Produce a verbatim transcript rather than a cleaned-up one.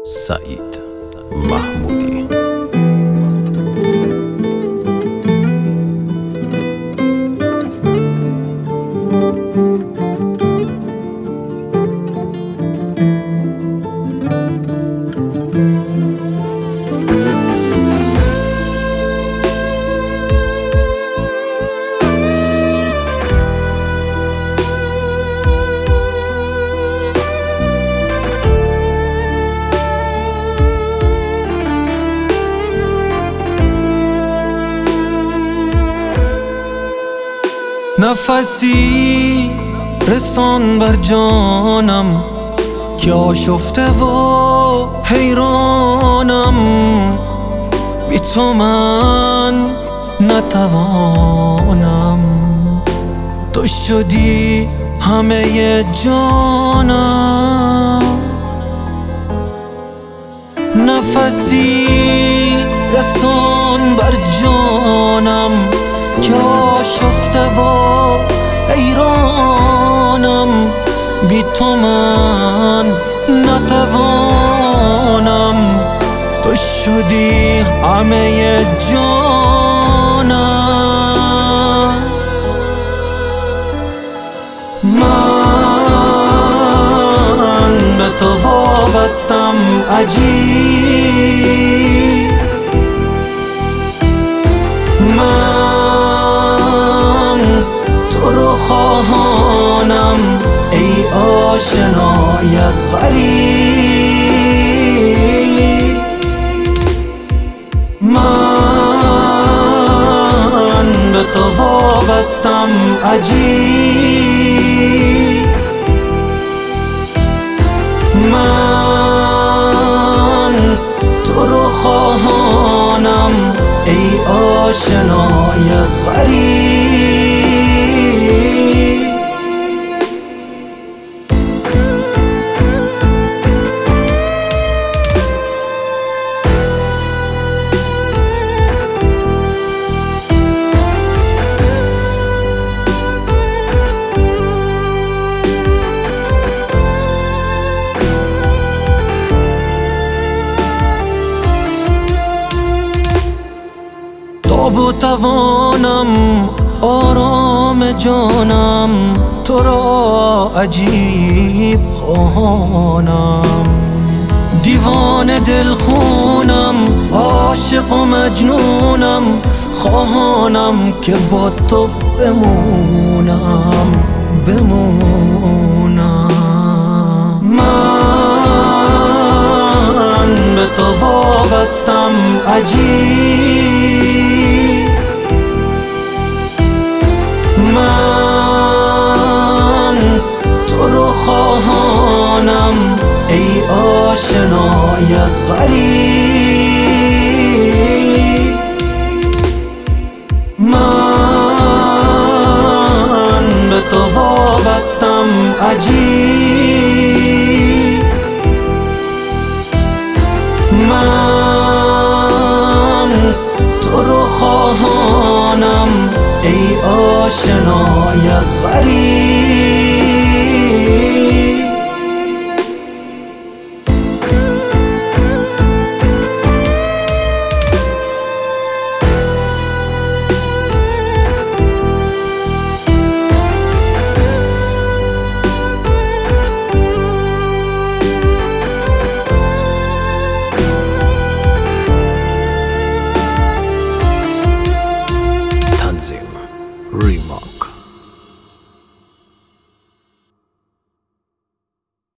سعید محمودی. نفسی رسان بر جانم که آشفته و حیرانم، بی تو من نتوانم، تو شدی همه جانم. نفسی رسان بر جانم که آشفته و حیرانم، بی تو من نتوانم، تو شدی همه جانم. من به تو وابستم عجیب، من تو رو خواهانم ای آشنای غریب. من به تو وابستم عجیب، من تو رو خواهانم ای آشنای غریب. تاب و توانم آرام جانم، تو را عجیب خواهانم، دیوانه دل خونم، عاشق و مجنونم، خواهانم که با تو بمونم بمونم. من به تو وابستم عجیب، من تو رو خواهانم ای آشنای غریب. من به تو وابستم عجیب، من تو رو خواهانم ای آشنای غریب.